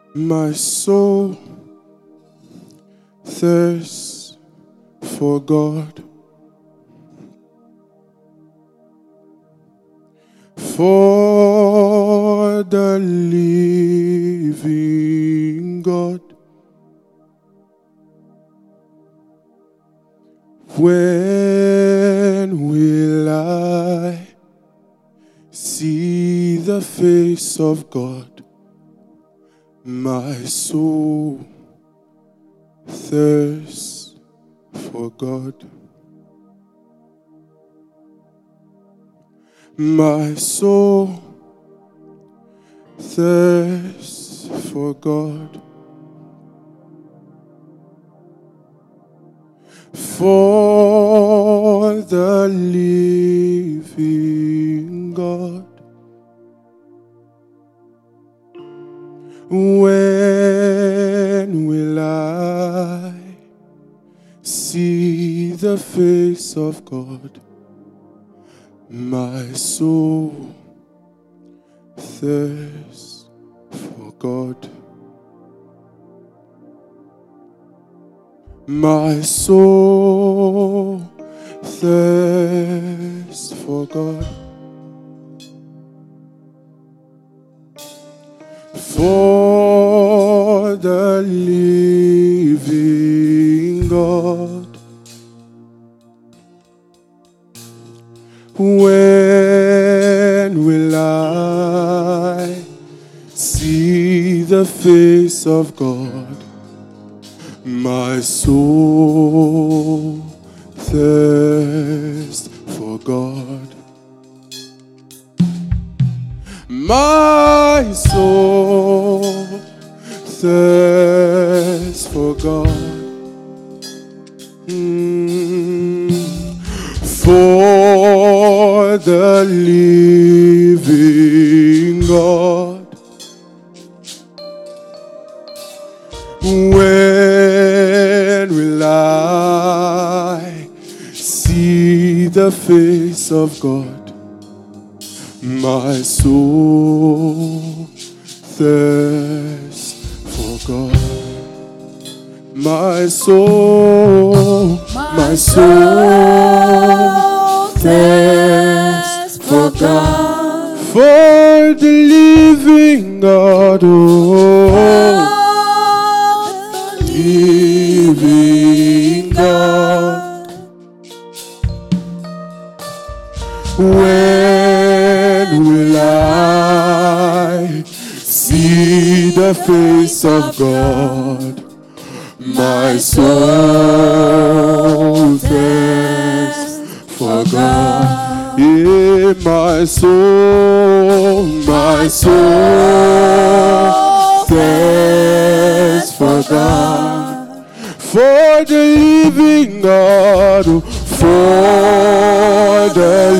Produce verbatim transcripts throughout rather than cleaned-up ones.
My soul thirsts for God, for the living God. When will I see the face of God? My soul thirsts for God. My soul thirsts for God, for the living God. When will I see the face of God? My soul thirsts for God. My soul thirsts for God, for the living God. When will I see the face of God? My soul thirsts for God. My soul thirsts for God. Mm. For the living God. When will I see the face of God? My soul thirsts for God. My soul, my soul thirsts for God, for the living God, oh, living God. When will I see the face of God? My soul thirsts for God. Yeah, my soul, my soul thirsts for God, for the living God, for the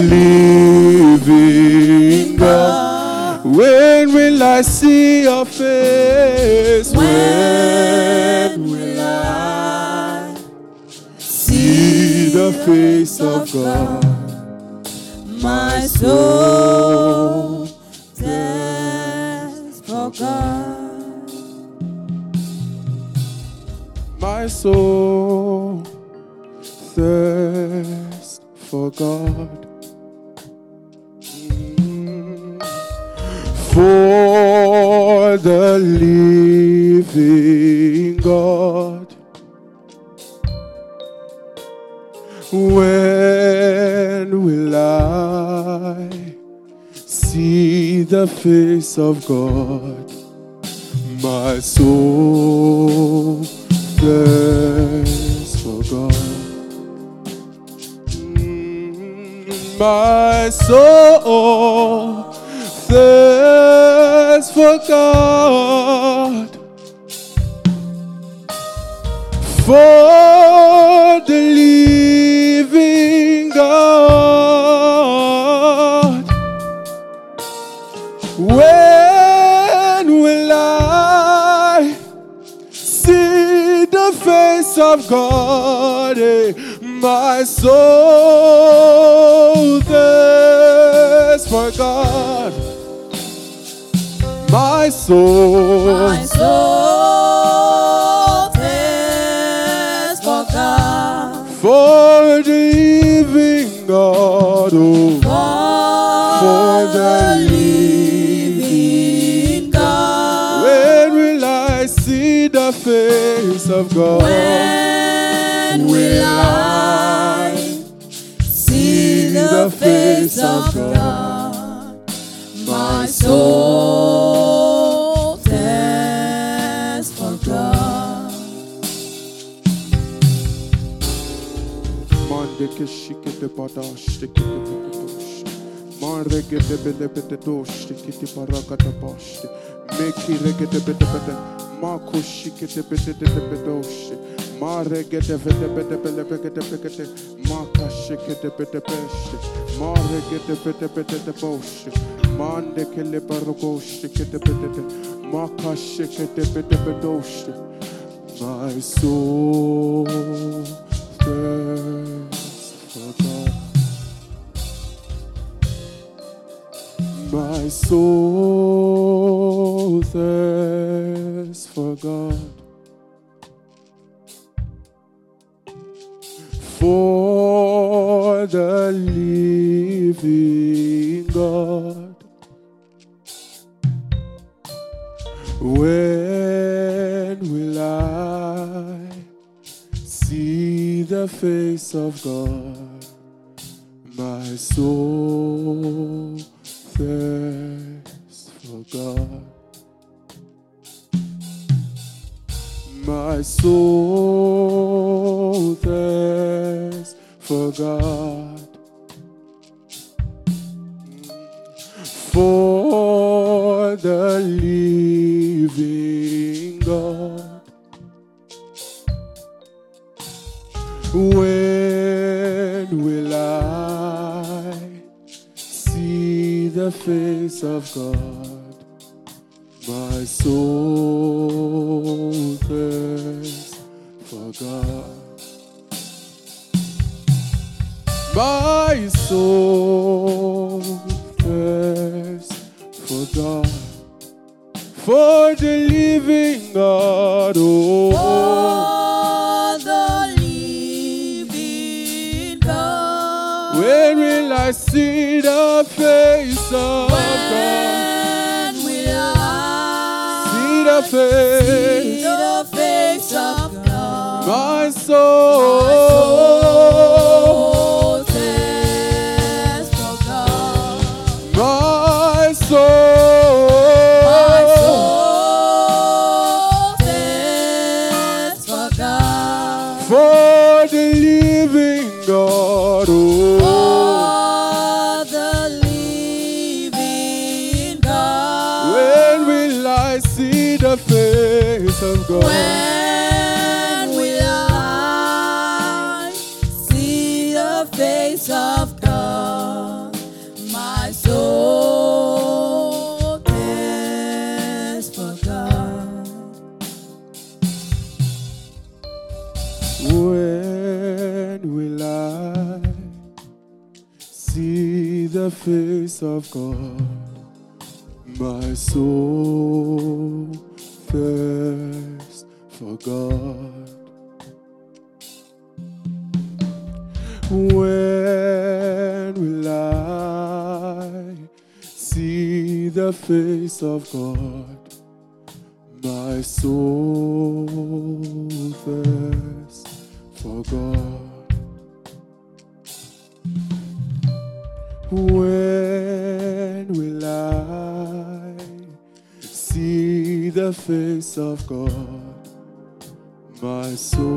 living God. When will I see your face? When will I see the face of God? My soul thirsts for God. My soul thirsts for God. Mm. For the living God. When will I see the face of God? My soul thirsts for God. Mm, my soul thirsts for God, for the living God. When will I see the face of God? Eh, my soul thirsts for God. My soul, My soul thirsts for God, for the living God, oh, for the living God. when will I see the face of God? When will I see the face of God? My soul thirsts for God. Mandeke shikete badash, shikete badash. Maregete bele bele dosh, shikete barakata bash. Meki regete bele bele. Mako shikete bele bele dosh. Maregete bele bele bele bele bele. Maka shikete bele bele. Maregete bele bele bosh. Mandeke le baroko shikete bele. Maka shikete bele bele dosh. My soul thirsts for God. My soul thirsts for God. For the living God. When will I see the face of God? My soul thirsts for God. My soul thirsts for God. For the living God. When will I see the face of God? My soul thirsts for God. My soul thirsts for God. For the living God, oh, For the living God. when will I see the face of God? When will I See the face, see the face of God? my soul, My soul thirsts for God. my soul, My soul thirsts for God. for the living God, oh, For the living God. when will I see the face of God? When will I see the face of God? My soul thirsts for God. When will I see the face of God? My soul thirsts for God. When will I see the face of God? My soul thirsts for God. When will I see the face of God? My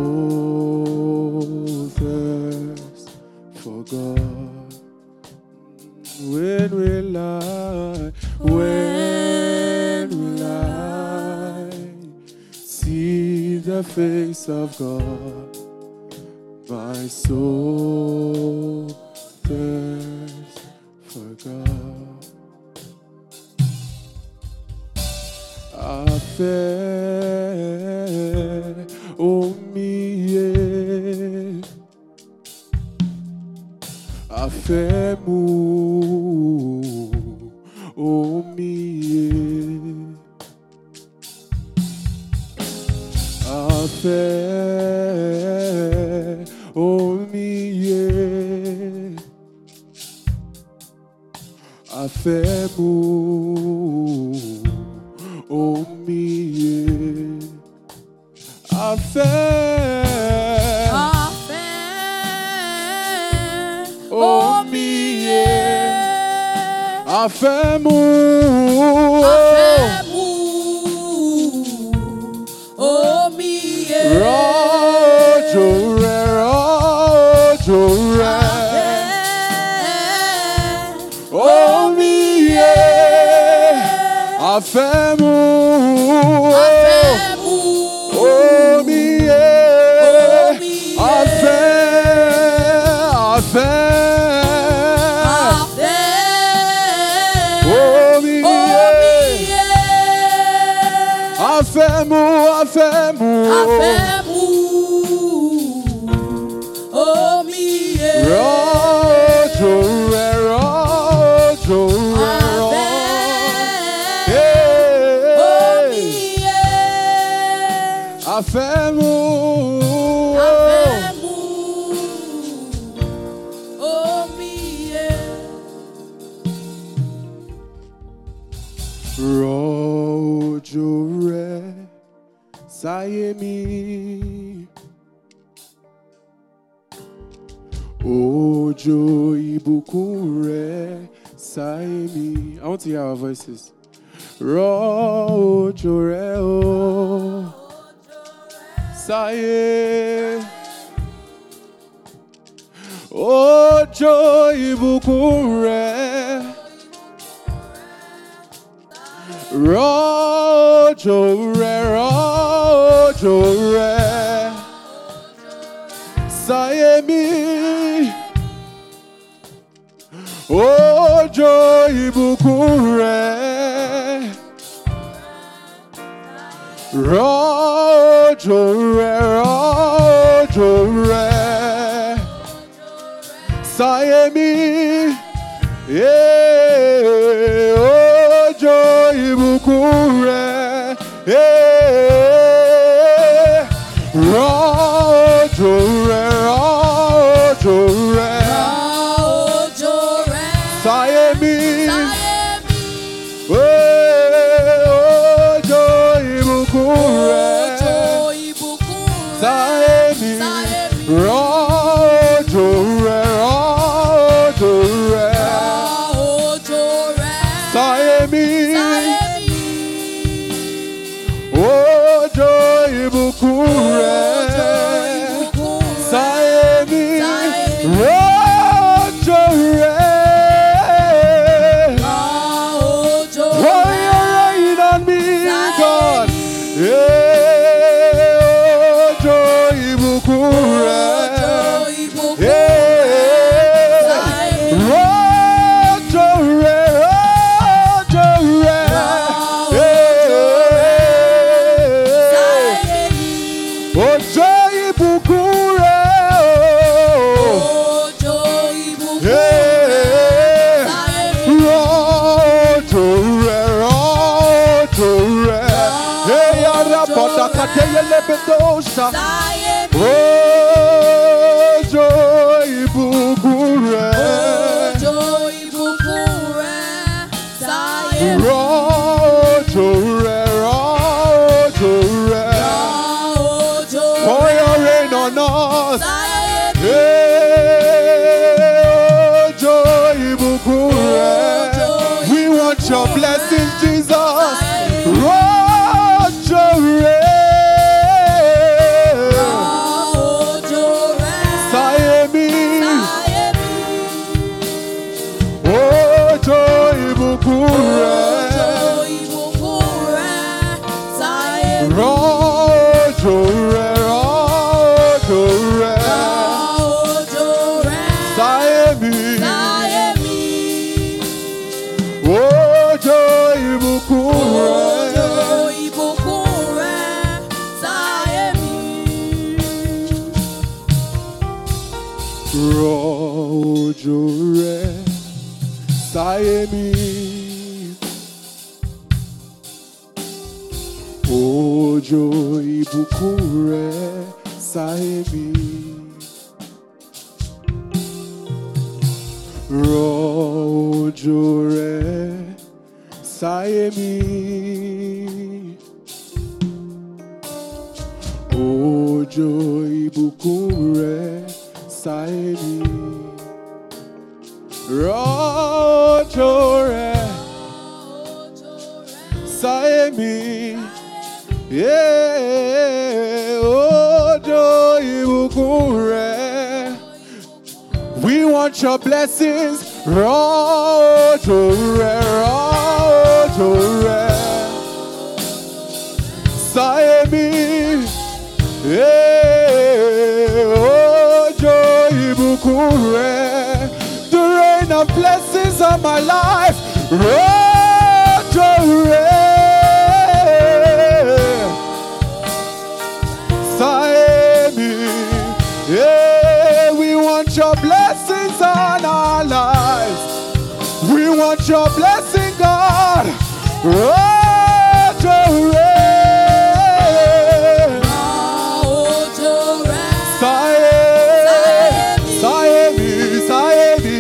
soul thirsts for God. When will I, when will I see the face of God? My soul thirsts for God. Afẹ́ omi yẹ, afẹ́ mu omi yẹ. Afẹ́mu omi yẹ. Afẹ́. Afẹ́ omi yẹ. Afẹ́mu. Afẹ́mu omi yẹ. Rọ̀jò rẹ̀, rọ̀jò rẹ̀. Omi yẹ. Afẹ́mu. Afẹ́mu omi yẹ. omi yẹ. Afẹ́, afẹ́. Omi yẹ. Afẹ́mu, afẹ́mu. Afẹ́mu omi yẹ. Rọ̀jò rẹ̀, rọ̀jò rẹ̀, rọ̀. Omi yẹ. Afẹ́mu. Afẹ́mu omi yẹ. Rọ̀jò rẹ̀ sáyé mi. Òjò ìbùkún rẹ̀ sáyé mi. I want to hear our voices. Rọ̀jò rẹ̀ o sáyé. Òjò ìbùkún rẹ̀. Rọ̀jò rẹ̀, rọ̀jò rẹ̀ sáyé mi. Òjò ìbùkún rẹ̀. Rọ̀jò rẹ̀, rọ̀jò rẹ̀ sáyé mi. Yeah. Òjò ìbùkún rẹ̀. Yeah. Rọ̀jò rẹ̀, rọ̀jò rẹ̀ Rọ̀jò rẹ̀ sáyé mi. sáyé mi. Yeah. Òjò ìbùkún rẹ̀ Òjò ìbùkún rẹ̀ sáyé mi. sáyé mi. Rọ̀jò rẹ̀, rọ̀jò rẹ̀ Òjò rẹ̀ sáyé mi. sáyé mi. Òjò ìbùkún rẹ̀ Òjò ìbùkún rẹ̀ sáyé mi. sáyé mi. Rọ̀jò rẹ̀. Òjò Oh, rẹ̀ you're rain on me, sáyé God. mi. Yeah. Òjò ìbùkún rẹ̀. Òjò ìbùkún Yeah. sáyé mi. Rọ̀jò rẹ̀, rọ̀jò rẹ̀. sáyé Yeah. mi. Òjò ìbùkún rẹ̀. Òjò ìbùkún Yeah. sáyé mi. Rọ̀jò rẹ̀, rọ̀jò rẹ̀. Hey, yàrá bọ̀dà kàdéyẹlé bẹ́tọ̀ọ̀ṣà. sáyé mi. Òjò ìbùkún rẹ̀. Òjò ìbùkún rẹ̀ sáyé mi. Rọ̀jò rẹ̀, rọ̀jò rẹ̀. Òjò Pour rẹ̀ your rain on us. sáyé mi. Hey, òjò ìbùkún rẹ̀. We want your blessings, Jesus. Rọ̀jò rẹ̀. Òjò rẹ̀ Sáyé mi. sáyé mi. Òjò ìbùkún rẹ̀. Òjò ìbùkún rẹ̀ sáyé mi. Rọ̀jò rẹ̀, rọ̀jò rẹ̀. Òjò rẹ̀ Sáyé mi. sáyé mi. Òjò ìbùkún rẹ̀. Òjò ìbùkún rẹ̀ sáyé mi. Rọ̀jò rẹ̀ sáyé mi. Òjò ìbùkún rẹ̀ sáyé mi. Rọ̀jò Òjò rẹ̀ sáyé mi. Òjò ìbùkún rẹ̀ sáyé mi. Òjò rẹ̀ sáyé mi. Yeah, òjò ìbùkún rẹ̀. We want your blessings. Òjò rẹ̀, òjò rẹ̀ sáyé mi. Yeah, òjò ìbùkún rẹ̀. The rain of blessings on my life. Òjò rẹ̀ sáyé mi. Yeah, we want your blessings on our lives. We want your blessing, God. Òjò rẹ̀ sáyé, sáyé mi, sáyé mi.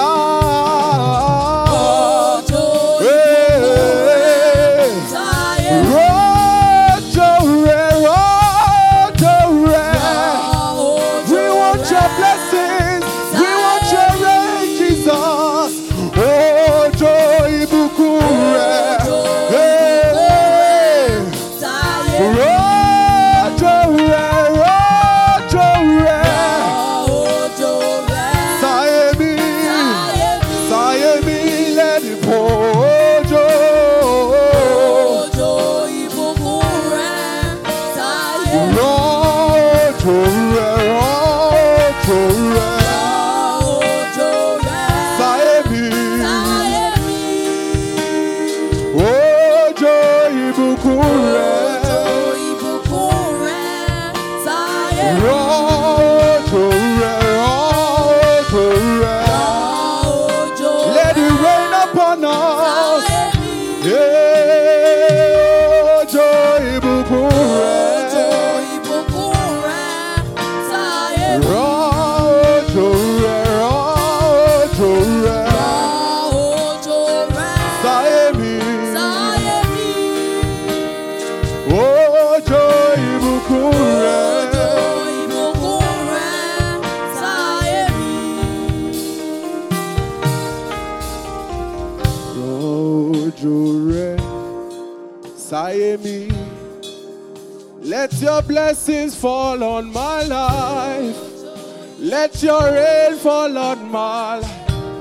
Let your blessings fall on my life. Let your rain fall on my life.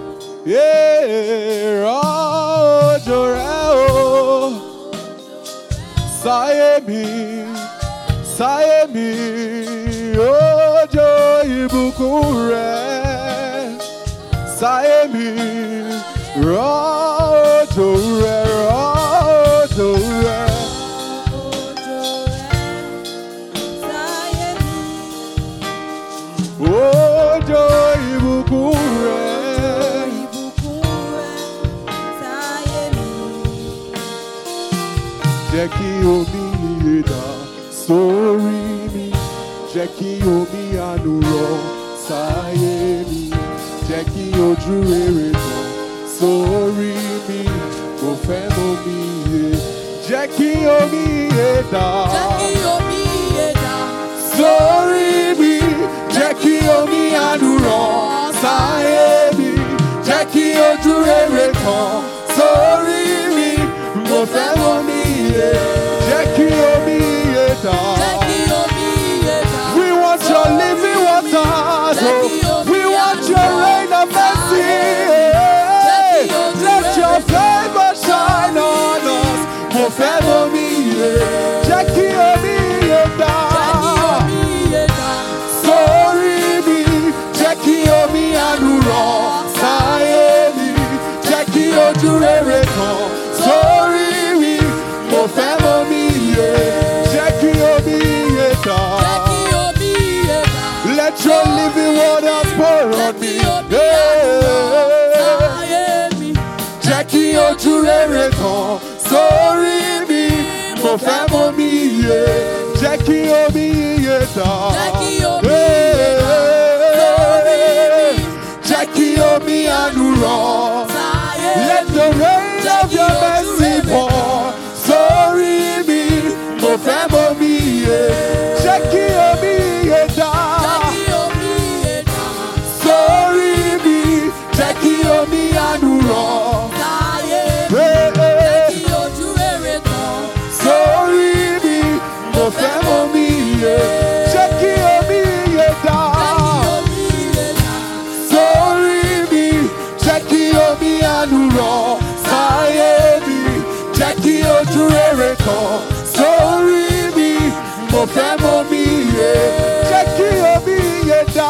Yeah, òjò rẹ̀ o. Sáyé mi, sáyé mi. Òjò ìbùkún rẹ̀ sáyé mi. Òjò rẹ̀, òjò rẹ̀. Òjò ìbùkún rẹ̀, jẹ́ kí omi iye dà sórí mi, jẹ́ kí omi àánú rọ̀ sáyé mi, jẹ́ kí ojú rere tàn sórí mi, mo fẹ́ omi iye, jẹ́ kí omi iye dà sórí mi. Jẹ́ kí omi àánú rọ̀ sáyé mi, jẹ́ kí ojú rere tàn sórí mi, mo fẹ́ omi iye, jẹ́ kí omi iye dà. We want your living waters, oh. We want your rain of mercy. Let your favor shine on us, mo fẹ́ omi iye, jẹ́ kí omi iye dà. Jẹ́ kí omi àánú rọ̀ sáyé mi, jẹ́ kí ojú rere tàn sórí mi, mo fẹ́ omi iye, jẹ́ kí omi iye dà. Let your living waters pour on me. Jẹ́ kí ojú rere tàn sórí mi, mo fẹ́ omi iye, jẹ́ kí omi iye dà. Jẹ́ kí omi àánú rọ̀ tán sórí mi mo fẹ́ mọ mi yé jẹ́ kí omi yé dá.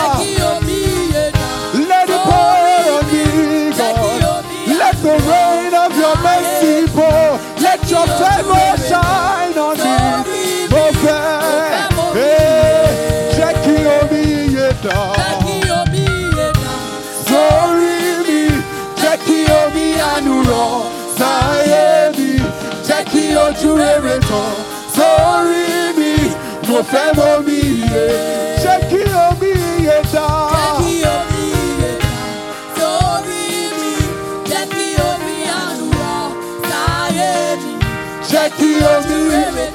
Let it pour on me, God. Let the rain of your mercy pour. Let your favor shine on me. Mo fẹ́, jẹ́ kí omi yé dá. Sórí mi, jẹ́ kí omi àánú rọ̀ sáyé mi. Jẹ́ kí ojú rere tàn sórí mi. Mo fẹ́ mọ mi yé, jẹ́ kí omi yé dá. Jẹ́ kí omi yé,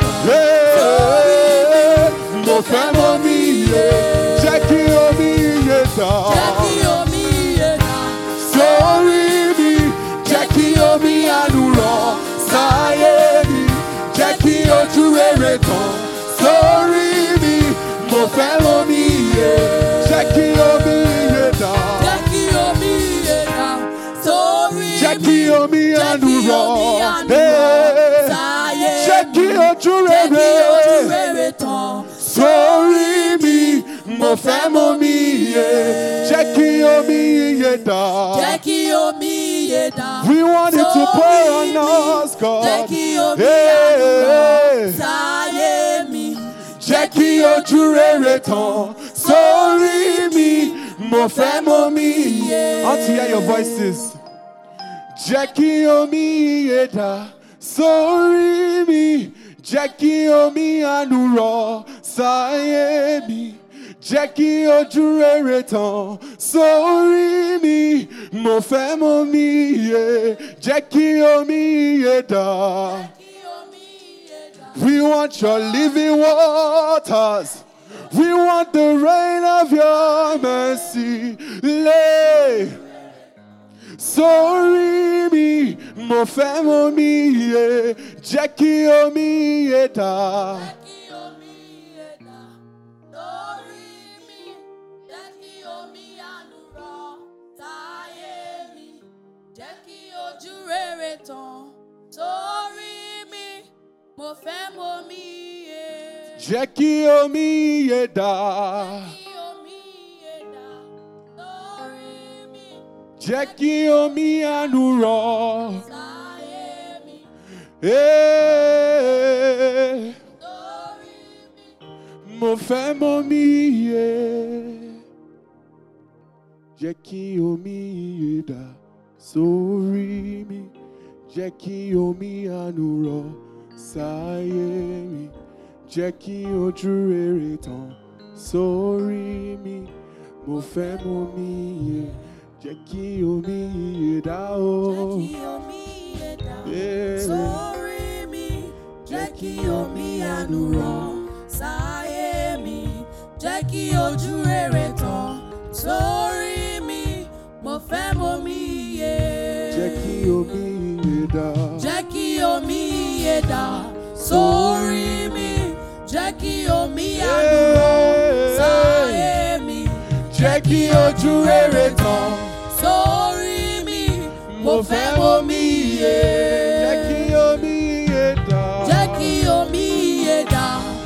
mo fẹ́ mọ mi yé, jẹ́ kí omi yé dá. Sórí mi, jẹ́ kí omi àánú rọ̀ sáyé mi, jẹ́ kí ojú rere tàn sórí mi, mo fẹ́ mọ mi yé, jẹ́ kí omi yé dá. Jẹ́ kí omi àánú rọ̀, jẹ́ kí ojú rere tàn sórí mi, mo fẹ́ mọ mi yé, jẹ́ kí omi yé dá. We want it to pour on us, God. Jẹ́ kí ojú rere tàn sórí mi, mo fẹ́ mọ mi yé. I want to hear your voices. Jẹ́ kí omi yé dá sórí mi, jẹ́ kí omi àánú rọ̀ sáyé mi, jẹ́ kí ojú rere tàn sórí mi, mo fẹ́ mọ mi yé, jẹ́ kí omi yé dá. We want your living waters. We want the rain of your mercy. Lay sórí mi, mo fẹ́ mọ mi yé, jẹ́ kí omi yé dá. Mo fẹ́ mọ mi yé. Jẹ́ kí omi yé dá. Jẹ́ kí omi àánú rọ̀ sáyé mi. Mo fẹ́ mọ mi yé. Jẹ́ kí omi yé dá sórí mi. Jẹ́ kí omi àánú rọ̀ sáyé mi, jẹ́ kí ojú rere tàn sórí mi, mo fẹ́ mọ mi yé, jẹ́ kí omi yé dá o. Jẹ́ kí omi yé dá sórí mi, jẹ́ kí omi àánú rọ̀ sáyé mi, jẹ́ kí ojú rere tàn sórí mi, mo fẹ́ mọ mi yé. Jẹ́ kí omi yé dá. Jẹ́ kí omi yé dá sórí mi, jẹ́ kí omi àánú rọ̀ sáyé mi, jẹ́ kí ojú rere tàn sórí mi, mo fẹ́ mọ mi yé. Jẹ́ kí omi yé dá. Jẹ́ kí omi yé dá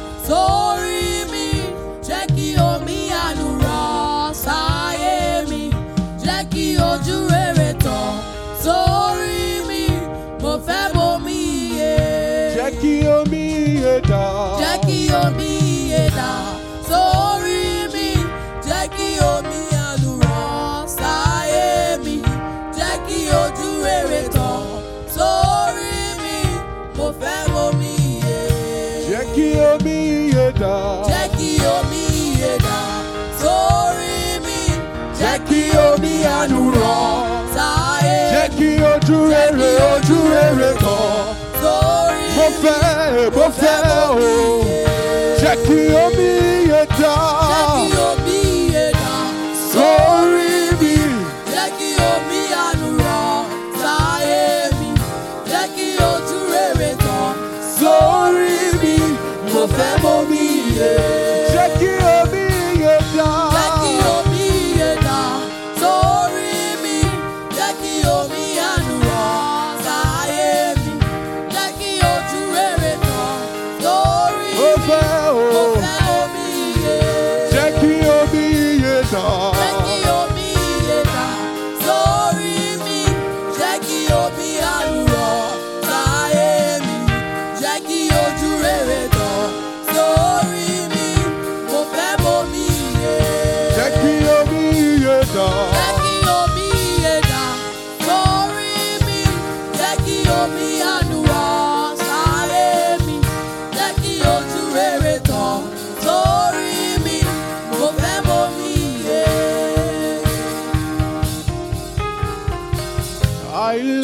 sórí mi, jẹ́ kí omi àánú rọ̀ sáyé mi, jẹ́ kí ojú rere tàn sórí mi, mo fẹ́ mọ mi yé. Jẹ́ kí omi yé dá. Jẹ́ kí omi yé dá sórí mi, jẹ́ kí omi àánú rọ̀ sáyé mi, jẹ́ kí ojú rere tàn sórí mi, mo fẹ́ mọ mi yé. Jẹ́ kí omi yé dá. Jẹ́ kí omi yé dá sórí mi, Jẹ́ kí omi àánú rọ̀ sáyé mi, jẹ́ kí ojú rere ojú rere tàn sórí mo fẹ́ mo fẹ́ o jẹ́ kí omi yé dá. Jẹ́ kí omi yé dá sórí mi. Jẹ́ kí omi àánú rọ̀ sáyé mi, jẹ́ kí ojú rere tàn sórí mi. mo fẹ́ mọ mi yé. jẹ́ kí omi yé dá. Jẹ́ kí omi yé dá sórí mi, jẹ́ kí omi àánú rọ̀ sáyé mi, jẹ́ kí ojú rere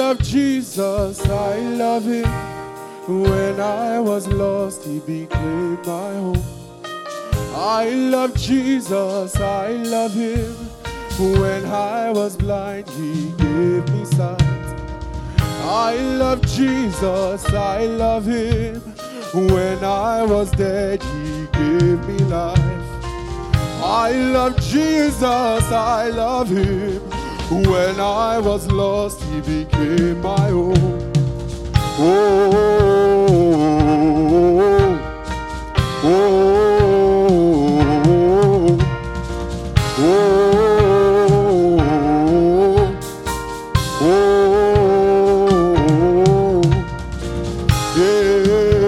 love Jesus, I love him. When I was lost, he became my home. I love Jesus, I love him. When I was blind, he gave me sight. I love Jesus, I love him. When I was dead, he gave me life. I love Jesus, I love him. When I was lost, he became my own. Oh, oh, oh, oh, yeah,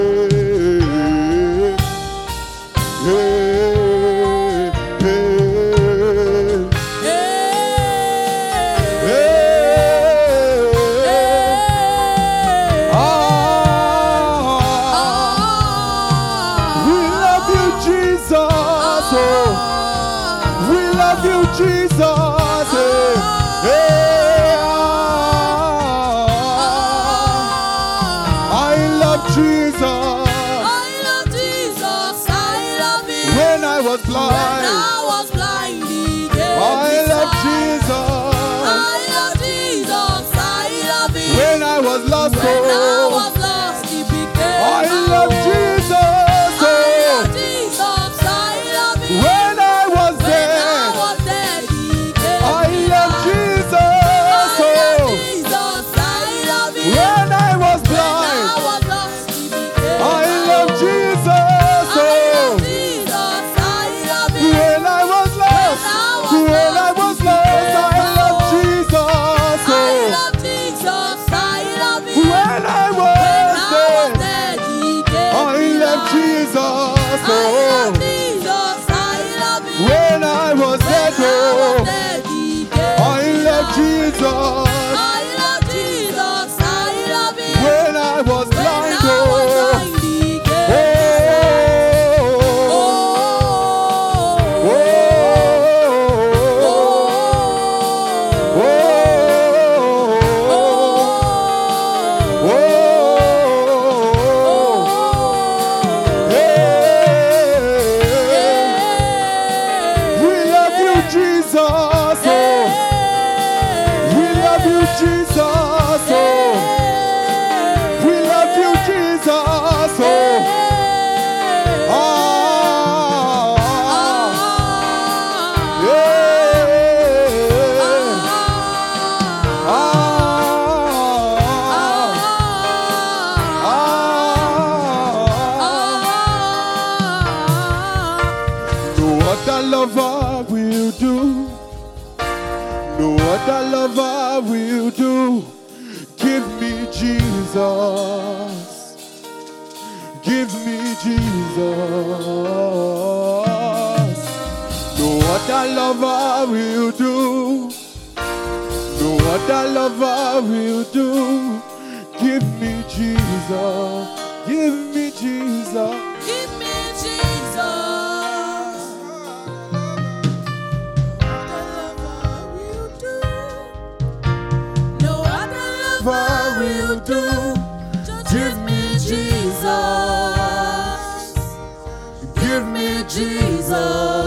Jesus, hey, hey, ah. I love Jesus. I love Jesus. I love him. When I was blind, when I was blind, he gave I me love sight. Jesus. I love Jesus. I love him. When I was lost, when oh, I was lost, he became I my love own. Jesus. I love Jesus. I love him. When I was when dead, I was dead, he gave I me love life. Jesus. I Oh, love Jesus. I love him. when I was when blind, I was lost, he became I my love own. Jesus. I Oh, love Jesus. I love him. when I was lost, when I was lost, I love Jesus. I Oh, love Jesus. I love him. when I was when I was dead, dead, he gave I me love life. Jesus. I love Oh, Jesus. I love him. when I was when dead, I was oh, dead, he gave I me love life. Jesus. I love Jesus. I love him. When I was when blind, I was oh, blind, he gave me oh, oh, oh, oh, oh, oh, yeah. We love you, Jesus. Oh, we love you, Jesus. Oh, we love you, Jesus. Oh, ah, yeah, ah. No other lover will do. No other lover will do. Give me Jesus. Give me Jesus. No other lover will do. No other lover will do. Give me Jesus. Give me Jesus. Give me Jesus. No other lover will do. Just give me Jesus. Give me Jesus.